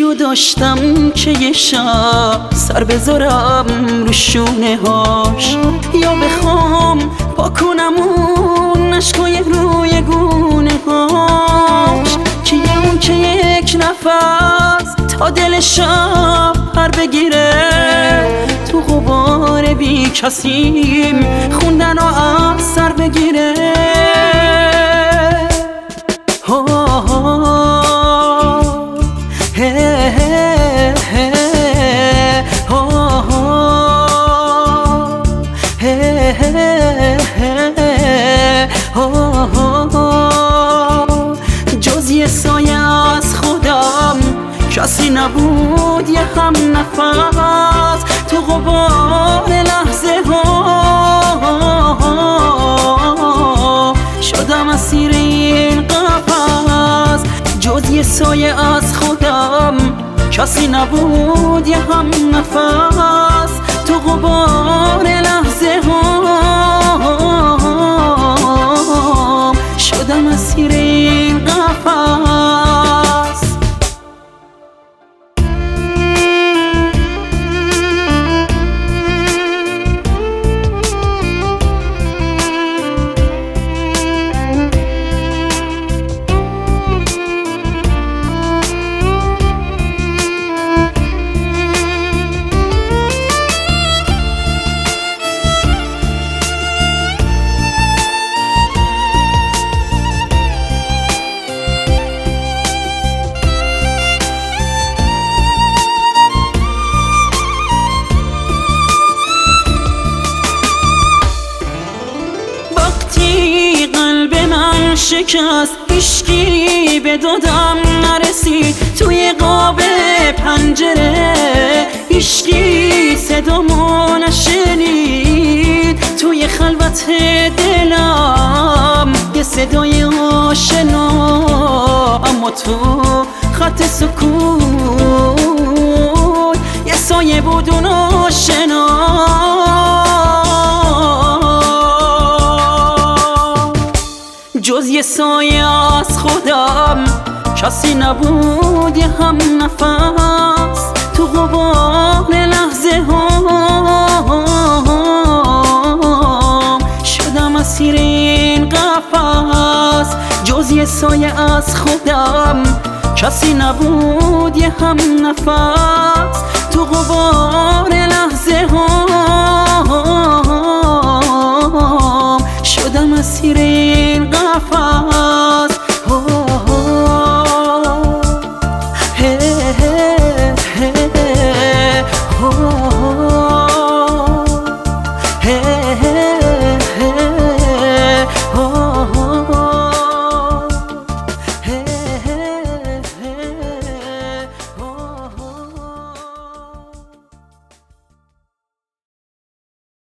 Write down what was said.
رو داشتم که یه شب سر بذارم رو شونه هاش، یا بخوام پا کنم اون عشقای روی گونه هاش، اون که یک نفس تا دل شب پر بگیره، تو غبار بی کسیم خوندن و از سر بگیره. جز یه سایه از خودم کسی نبود، یه هم نفس تو غبار لحظه ها شدم اسیر این قفس. جز یه سایه از خودم کسی نبود، یه هم نفس تو غبار لحظه ها شدم اسیر این قفس. شکست هیچکی به دادم نرسید، توی قاب پنجره هیچکی صدامو نشنید، توی خلوت دلم یه صدای آشنا، اما تو خط سکوت یه سایه بود اون آشنا. جز یه سایه از خودم کسی نبود، یه هم نفس تو غبار لحظه ها شدم اسیر این قفس. جز یه سایه از خودم کسی نبود، یه هم نفس تو غبار لحظه ها شدم اسیر این قفس.